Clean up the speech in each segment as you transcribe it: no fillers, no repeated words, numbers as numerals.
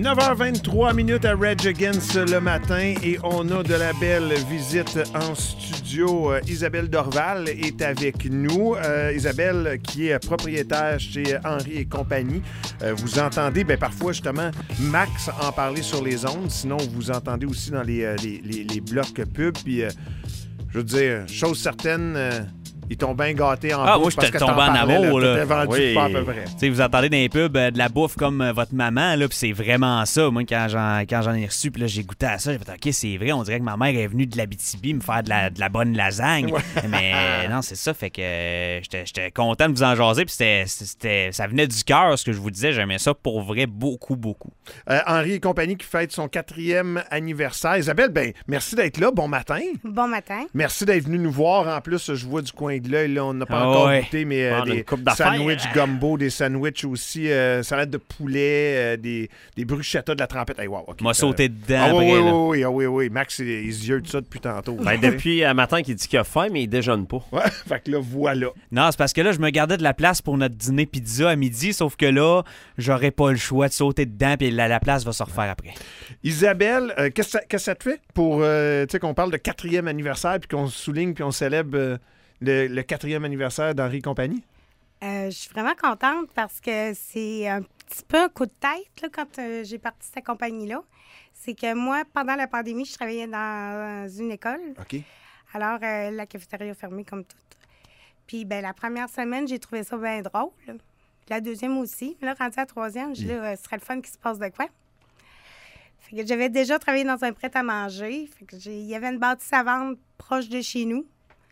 9h23 à Rage Against le matin et on a de la belle visite en studio. Isabelle Dorval est avec nous. Isabelle qui est propriétaire chez Henry et compagnie. Vous entendez parfois justement Max en parler sur les ondes. Sinon, vous entendez aussi dans les blocs pubs. Puis, je veux dire, chose certaine... Ils t'ont bien gâté en bouffe. Moi, j'étais tombé en amour. T'étais vendu pas à peu près. T'sais, vous entendez dans les pubs de la bouffe comme votre maman, là, puis c'est vraiment ça. Moi, quand j'en ai reçu, puis là, j'ai goûté à ça, j'ai fait OK, c'est vrai, on dirait que ma mère est venue de l'Abitibi me faire de la bonne lasagne. Ouais. Mais non, c'est ça, fait que j'étais content de vous en jaser, puis ça venait du cœur, ce que je vous disais. J'aimais ça pour vrai beaucoup, beaucoup. Henry et compagnie qui fête son 4e anniversaire. Isabelle, merci d'être là. Bon matin. Bon matin. Merci d'être venu nous voir. En plus, je vois du coin de l'œil, là, on n'a pas encore goûté, mais des sandwichs gumbo, des sandwichs aussi, salade de poulet, des bruschettas de la trempette. Hey, wow, okay, m'a sauté dedans. Oui. Max, il yeux de ça depuis tantôt. Depuis un matin qu'il dit qu'il a faim, mais il déjeune pas. Ouais, fait que là, voilà. Non, c'est parce que là, je me gardais de la place pour notre dîner pizza à midi, sauf que là, j'aurais pas le choix de sauter dedans, puis la place va se refaire après. Isabelle, qu'est-ce que ça te fait pour, tu sais, qu'on parle de 4e anniversaire, puis qu'on souligne, puis on célèbre... Le 4e anniversaire d'Henry et compagnie? Je suis vraiment contente parce que c'est un petit peu un coup de tête là, quand j'ai parti cette compagnie-là. C'est que moi, pendant la pandémie, je travaillais dans une école. OK. Alors, la cafétéria a fermé comme tout. Puis, la première semaine, j'ai trouvé ça bien drôle. La deuxième aussi. Là, rendu à la troisième, j'ai dit, ce serait le fun qu'il se passe de quoi? Fait que j'avais déjà travaillé dans un prêt-à-manger. Fait que il y avait une bâtisse à vendre proche de chez nous.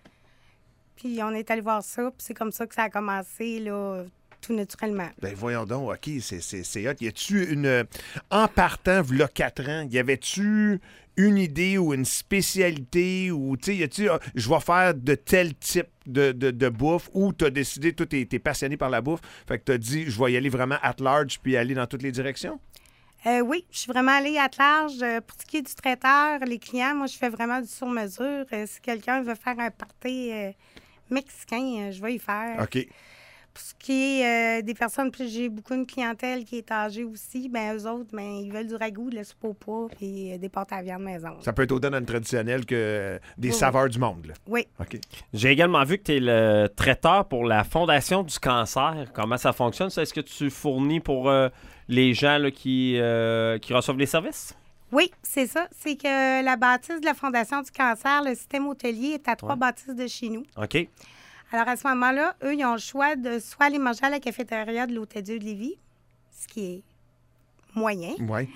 Puis on est allé voir ça, puis c'est comme ça que ça a commencé, là, tout naturellement. Voyons donc, OK, c'est hot. Y a-tu une... En partant, v'là 4 ans, y avait-tu une idée ou une spécialité ou, tu sais, y a-tu... je vais faire de tel type de bouffe ou t'as décidé, toi, t'es passionné par la bouffe, fait que t'as dit, je vais y aller vraiment at large puis aller dans toutes les directions? Oui, je suis vraiment allée à large. Pour ce qui est du traiteur, les clients, moi, je fais vraiment du sur-mesure. Si quelqu'un veut faire un party... mexicain, je vais y faire. OK. Pour ce qui est des personnes, puis j'ai beaucoup de clientèle qui est âgée aussi, eux autres, ils veulent du ragoût, de la soupe au pois, puis des pâtes à viande maison. Ça peut être autant dans le traditionnel que des saveurs du monde, là. Oui. OK. J'ai également vu que tu es le traiteur pour la Fondation du cancer. Comment ça fonctionne? Est-ce que tu fournis pour les gens là, qui reçoivent les services? Oui, c'est ça. C'est que la bâtisse de la Fondation du cancer, le système hôtelier, est à 3 bâtisses de chez nous. OK. Alors, à ce moment-là, eux, ils ont le choix de soit aller manger à la cafétéria de l'Hôtel-Dieu de Lévis, ce qui est moyen. Oui.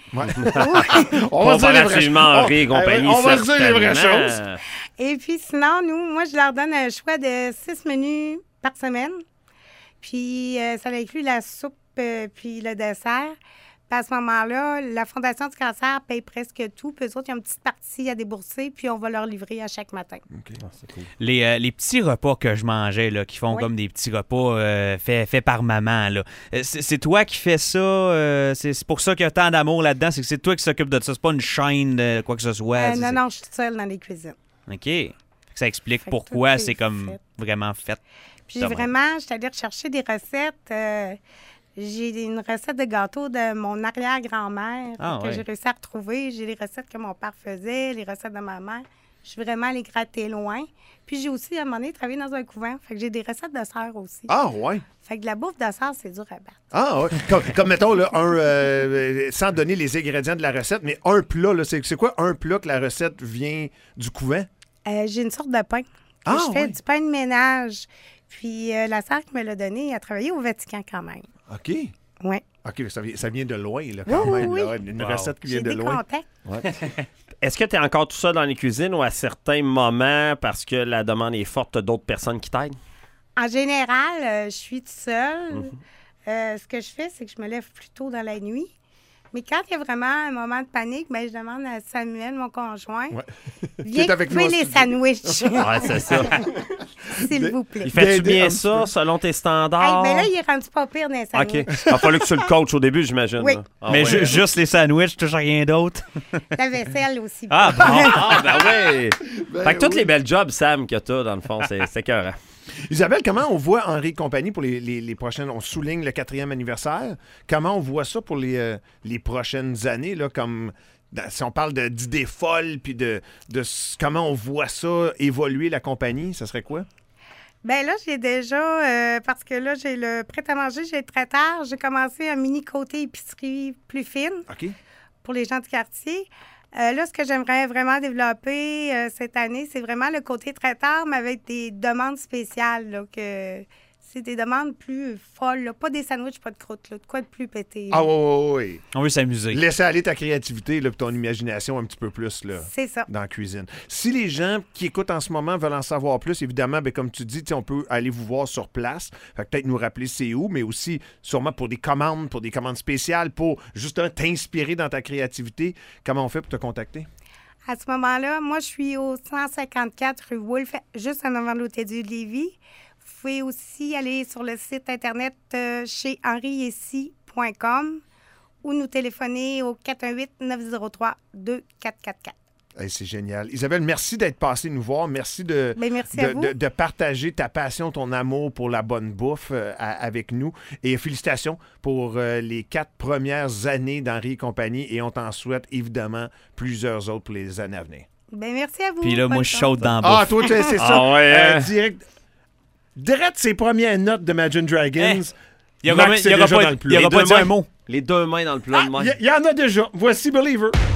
On va dire les vraies choses. On va dire les vraies choses. Et puis, sinon, moi, je leur donne un choix de 6 menus par semaine. Puis, ça inclut la soupe puis le dessert. À ce moment-là, la Fondation du cancer paye presque tout. Puis eux autres, il y a une petite partie à débourser, puis on va leur livrer à chaque matin. OK. C'est cool. Les petits repas que je mangeais, là, qui font comme des petits repas faits par maman, là. C'est toi qui fais ça? C'est pour ça qu'il y a tant d'amour là-dedans? C'est que c'est toi qui s'occupe de ça? C'est pas une chaîne de quoi que ce soit? Non, je suis seule dans les cuisines. OK. Ça explique pourquoi c'est comme vraiment fait. Puis je suis allée rechercher des recettes... J'ai une recette de gâteau de mon arrière-grand-mère que j'ai réussi à retrouver. J'ai les recettes que mon père faisait, les recettes de ma mère. Je suis vraiment allée gratter loin. Puis j'ai aussi, à un moment donné, travaillé dans un couvent. Fait que j'ai des recettes de sœurs aussi. Ah, ouais. Fait que de la bouffe de sœurs, c'est dur à battre. Ah, ouais. Comme mettons, là, sans donner les ingrédients de la recette, mais un plat, là, c'est quoi un plat que la recette vient du couvent? J'ai une sorte de pain. Je fais du pain de ménage. Puis la sœur qui me l'a donné, elle a travaillé au Vatican quand même. OK. Oui. OK, ça vient de loin, là, quand même. Oui. Là, une recette qui vient de loin. Ouais. Est-ce que tu es encore tout seul dans les cuisines ou à certains moments, parce que la demande est forte, tu as d'autres personnes qui t'aident? En général, je suis toute seule. Ce que je fais, c'est que je me lève plus tôt dans la nuit. Mais quand il y a vraiment un moment de panique, je demande à Samuel, mon conjoint, viens couper les sandwichs. C'est ça. S'il vous plaît. Il fait-tu bien ça, selon tes standards? Là, il est rendu pas pire dans les sandwichs. OK. Il a fallu que tu le coaches au début, j'imagine. Oui. Mais juste les sandwichs, touche à rien d'autre. La vaisselle aussi. Oui. Fait que tous les belles jobs, Sam, que tu as, dans le fond, c'est écœurant. Isabelle, comment on voit Henri et compagnie pour les prochaines... On souligne le 4e anniversaire. Comment on voit ça pour les prochaines années, là, comme... Si on parle d'idées folles, puis de comment on voit ça évoluer, la compagnie, ça serait quoi? Bien là, j'ai déjà, parce que là, j'ai le prêt-à-manger, j'ai le traiteur. J'ai commencé un mini côté épicerie plus fine OK. pour les gens du quartier. Là, ce que j'aimerais vraiment développer cette année, c'est vraiment le côté traiteur, mais avec des demandes spéciales, là, que... C'est des demandes plus folles, là. Pas des sandwichs, pas de croûte, là. De quoi de plus pété. Là. Ah oui. On veut s'amuser. Laisser aller ta créativité et ton imagination un petit peu plus là, C'est ça. dans la cuisine. Si les gens qui écoutent en ce moment veulent en savoir plus, évidemment, bien, comme tu dis, on peut aller vous voir sur place. Fait que peut-être nous rappeler c'est où, mais aussi sûrement pour des commandes spéciales, pour justement t'inspirer dans ta créativité. Comment on fait pour te contacter? À ce moment-là, moi, je suis au 154 rue Wolfe, juste en avant de l'Hôtel-Dieu de Lévis. Vous pouvez aussi aller sur le site Internet chez henriessi.com ou nous téléphoner au 418-903-2444. Hey, c'est génial. Isabelle, merci d'être passée nous voir. Merci merci à vous. de partager ta passion, ton amour pour la bonne bouffe avec nous. Et félicitations pour les 4 premières années d'Henri et compagnie. Et on t'en souhaite évidemment plusieurs autres pour les années à venir. Merci à vous. Puis là, moi, je saute dans la bouffe. Ah, toi, c'est ça. Ah ouais. Direct ses premières notes de Imagine Dragons. Il n'y aura pas dit un mot. Les 2 mains dans le plat de main. Il y en a déjà. Voici Believer.